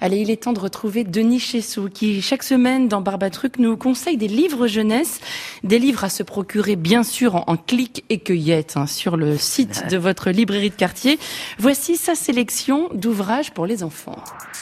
Allez, il est temps de retrouver Denis Chessou qui, chaque semaine dans Barbatruc, nous conseille des livres jeunesse, des livres à se procurer bien sûr en clic et cueillette sur le site de votre librairie de quartier. Voici sa sélection d'ouvrages pour les enfants.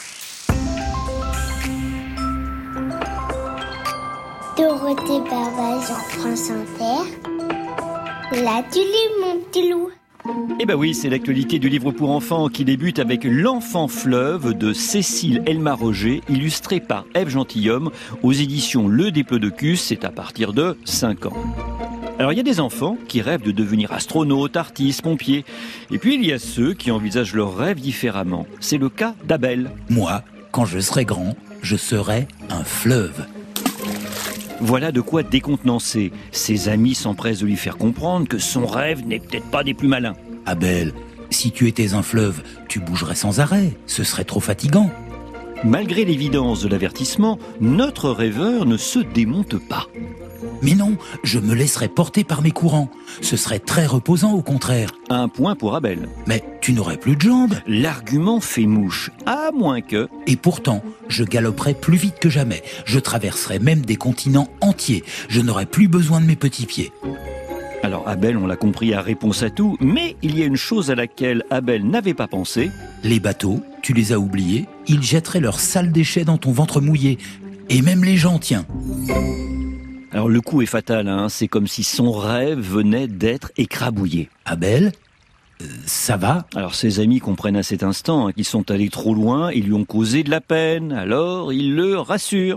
Dorothée Barbage en France Inter. Là, tu lis, mon petit loup. Eh ben oui, c'est l'actualité du livre pour enfants qui débute avec L'Enfant Fleuve de Cécile Elmar-Roger, illustré par Ève Gentilhomme aux éditions Le Diplodocus. C'est à partir de 5 ans. Alors il y a des enfants qui rêvent de devenir astronautes, artistes, pompiers. Et puis il y a ceux qui envisagent leurs rêves différemment. C'est le cas d'Abel. Moi, quand je serai grand, je serai un fleuve. Voilà de quoi décontenancer. Ses amis s'empressent de lui faire comprendre que son rêve n'est peut-être pas des plus malins. Abel, si tu étais un fleuve, tu bougerais sans arrêt. Ce serait trop fatigant. Malgré l'évidence de l'avertissement, notre rêveur ne se démonte pas. Mais non, je me laisserais porter par mes courants. Ce serait très reposant au contraire. Un point pour Abel. Mais tu n'aurais plus de jambes. L'argument fait mouche, à moins que... Et pourtant, je galoperais plus vite que jamais. Je traverserais même des continents entiers. Je n'aurais plus besoin de mes petits pieds. Alors Abel, on l'a compris, a réponse à tout, mais il y a une chose à laquelle Abel n'avait pas pensé. Les bateaux, tu les as oubliés. Ils jetteraient leurs sales déchets dans ton ventre mouillé. Et même les gens, tiens. Alors le coup est fatal, c'est comme si son rêve venait d'être écrabouillé. Abel, ça va ? Alors ses amis comprennent à cet instant qu'ils sont allés trop loin et lui ont causé de la peine, alors ils le rassurent.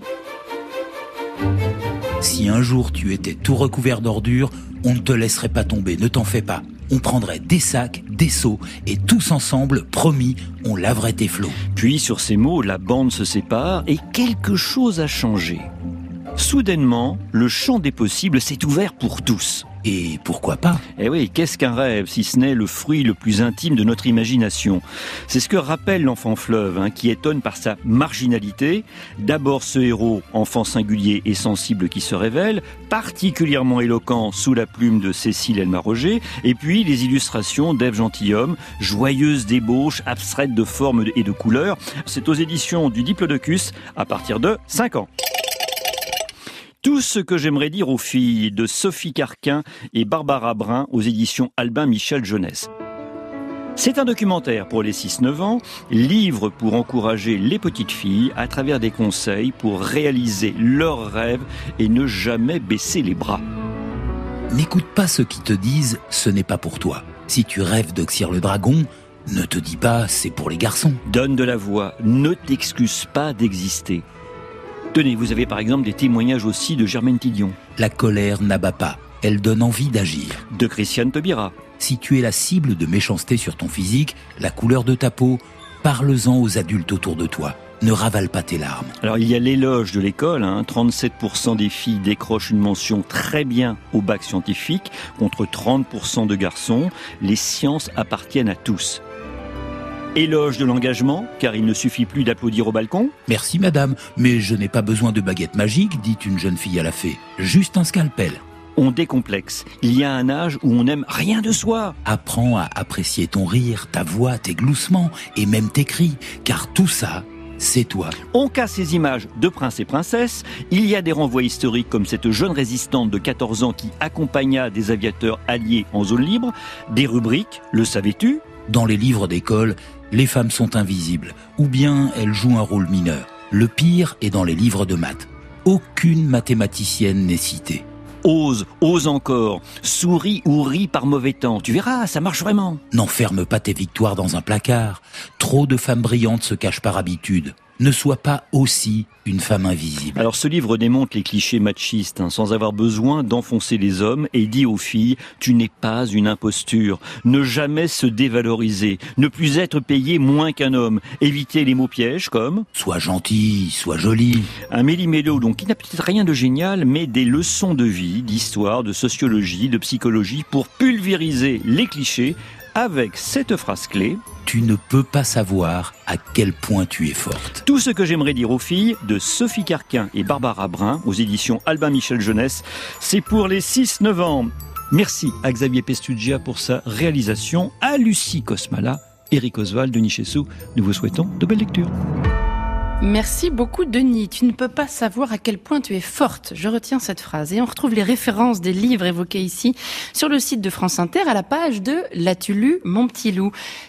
Si un jour tu étais tout recouvert d'ordures, on ne te laisserait pas tomber, ne t'en fais pas. On prendrait des sacs, des seaux, et tous ensemble, promis, on laverait tes flots. Puis sur ces mots, la bande se sépare et quelque chose a changé. Soudainement, le champ des possibles s'est ouvert pour tous. Et pourquoi pas ? Eh oui, qu'est-ce qu'un rêve, si ce n'est le fruit le plus intime de notre imagination ? C'est ce que rappelle l'enfant fleuve, qui étonne par sa marginalité. D'abord ce héros, enfant singulier et sensible qui se révèle, particulièrement éloquent sous la plume de Cécile Elmar-Roger, et puis les illustrations d'Ève Gentilhomme, joyeuse d'ébauche, abstraite de formes et de couleurs. C'est aux éditions du Diplodocus à partir de 5 ans. Tout ce que j'aimerais dire aux filles de Sophie Carquin et Barbara Brun aux éditions Albin Michel Jeunesse. C'est un documentaire pour les 6-9 ans, livre pour encourager les petites filles à travers des conseils pour réaliser leurs rêves et ne jamais baisser les bras. N'écoute pas ceux qui te disent « ce n'est pas pour toi ». Si tu rêves d'Oxyre le dragon, ne te dis pas « c'est pour les garçons ». Donne de la voix, ne t'excuse pas d'exister. Tenez, vous avez par exemple des témoignages aussi de Germaine Tillion. La colère n'abat pas, elle donne envie d'agir. De Christiane Taubira. Si tu es la cible de méchanceté sur ton physique, la couleur de ta peau, parle-en aux adultes autour de toi. Ne ravale pas tes larmes. Alors il y a l'éloge de l'école, 37% des filles décrochent une mention très bien au bac scientifique, contre 30% de garçons. Les sciences appartiennent à tous. Éloge de l'engagement, car il ne suffit plus d'applaudir au balcon. Merci madame, mais je n'ai pas besoin de baguette magique, dit une jeune fille à la fée. Juste un scalpel. On décomplexe. Il y a un âge où on n'aime rien de soi. Apprends à apprécier ton rire, ta voix, tes gloussements et même tes cris, car tout ça, c'est toi. On casse ces images de princes et princesses. Il y a des renvois historiques comme cette jeune résistante de 14 ans qui accompagna des aviateurs alliés en zone libre. Des rubriques, le savais-tu ? Dans les livres d'école, les femmes sont invisibles, ou bien elles jouent un rôle mineur. Le pire est dans les livres de maths. Aucune mathématicienne n'est citée. Ose encore, souris ou ris par mauvais temps. Tu verras, ça marche vraiment. N'enferme pas tes victoires dans un placard. Trop de femmes brillantes se cachent par habitude. Ne sois pas aussi une femme invisible. Alors ce livre démonte les clichés machistes, sans avoir besoin d'enfoncer les hommes, et dit aux filles, tu n'es pas une imposture. Ne jamais se dévaloriser, ne plus être payé moins qu'un homme. Éviter les mots pièges comme... Sois gentil, sois jolie. Un méli-mélo donc qui n'a peut-être rien de génial, mais des leçons de vie, d'histoire, de sociologie, de psychologie, pour pulvériser les clichés, avec cette phrase clé... Tu ne peux pas savoir à quel point tu es forte. Tout ce que j'aimerais dire aux filles de Sophie Carquin et Barbara Brun aux éditions Albin Michel Jeunesse, c'est pour les 6-9 ans. Merci à Xavier Pestugia pour sa réalisation, à Lucie Cosmala, Éric Oswald, Denis Chessou. Nous vous souhaitons de belles lectures. Merci beaucoup Denis. Tu ne peux pas savoir à quel point tu es forte. Je retiens cette phrase. Et on retrouve les références des livres évoqués ici sur le site de France Inter à la page de L'as-tu lu, mon petit loup.